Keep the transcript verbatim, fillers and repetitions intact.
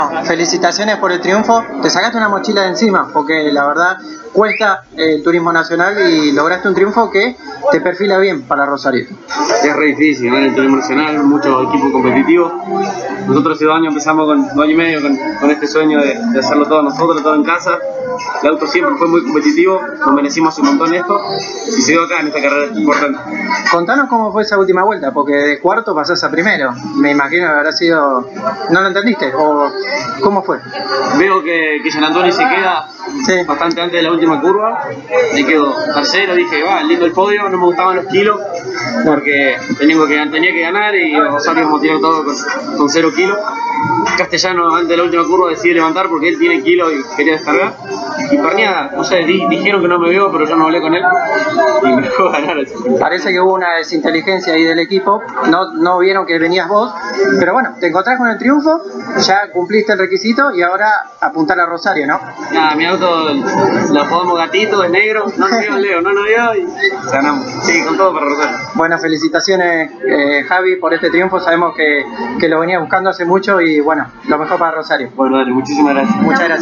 Felicitaciones por el triunfo, te sacaste una mochila de encima, porque la verdad cuesta el turismo nacional y lograste un triunfo que te perfila bien para Rosario. Es re difícil, ¿no? En el turismo nacional, muchos equipos competitivos. Nosotros hace dos años empezamos con dos años y medio con, con este sueño de, de hacerlo todo nosotros, todo en casa. El auto siempre fue muy competitivo, nos merecimos un montón esto y se dio acá en esta carrera importante. Contanos cómo fue esa última vuelta, porque de cuarto pasás a primero. Me imagino que habrá sido... ¿No lo entendiste? ¿O cómo fue? Veo que, que Gian Antonio se queda sí. bastante antes de la última curva. Me quedo tercero, dije, va, lindo el podio, no me gustaban los kilos porque tenía que, tenía que ganar y Rosario íbamos a tirar todo con, con cero kilos. Castellano antes de la última curva decide levantar porque él tiene kilos y quería descargar. Y Perniada, no sé, di, dijeron que no me veo, pero yo no hablé con él y me dejó ganar. Parece que hubo una desinteligencia ahí del equipo, no, no vieron que venías vos, pero bueno, te encontrás con el triunfo, ya cumpliste el requisito y ahora apuntar a Rosario, ¿no? Nada, mi auto lo podemos gatito, es negro, no nos vio Leo, no nos vio y ganamos. Sí, con todo para Rosario. Bueno, felicitaciones eh, Javi por este triunfo, sabemos que, que lo venía buscando hace mucho y bueno, lo mejor para Rosario. Bueno, dale, muchísimas gracias. Muchas gracias.